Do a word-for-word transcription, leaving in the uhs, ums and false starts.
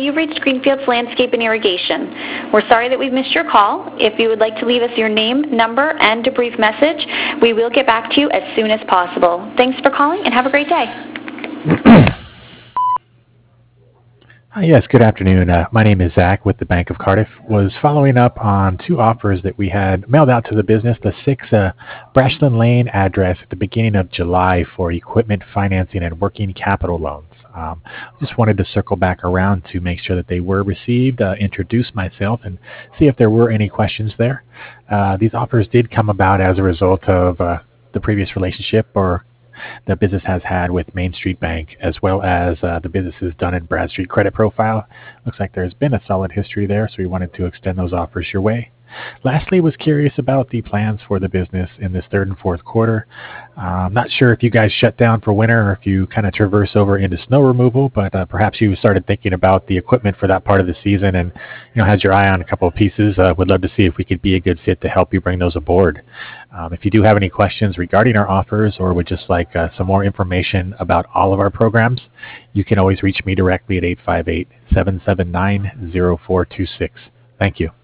you've reached Greenfields Landscape and Irrigation. We're sorry that we've missed your call. If you would like to leave us your name, number, and a brief message, we will get back to you as soon as possible. Thanks for calling and have a great day. Hi, yes, good afternoon. Uh, my name is Zach with the Bank of Cardiff. Was following up on two offers that we had mailed out to the business, the six uh, Brashland Lane address at the beginning of July for equipment financing and working capital loans. Um, just wanted to circle back around to make sure that they were received, uh, introduce myself, and see if there were any questions there. Uh, these offers did come about as a result of uh, the previous relationship or the business has had with Main Street Bank, as well as uh, the business's Dun and Bradstreet credit profile. Looks like there's been a solid history there, so we wanted to extend those offers your way. Lastly, was curious about the plans for the business in this third and fourth quarter. Uh, I'm not sure if you guys shut down for winter or if you kind of traverse over into snow removal, but uh, perhaps you started thinking about the equipment for that part of the season and you know has your eye on a couple of pieces. Uh, would love to see if we could be a good fit to help you bring those aboard. Um, if you do have any questions regarding our offers or would just like uh, some more information about all of our programs, you can always reach me directly at eight five eight, seven seven nine, zero four two six. Thank you.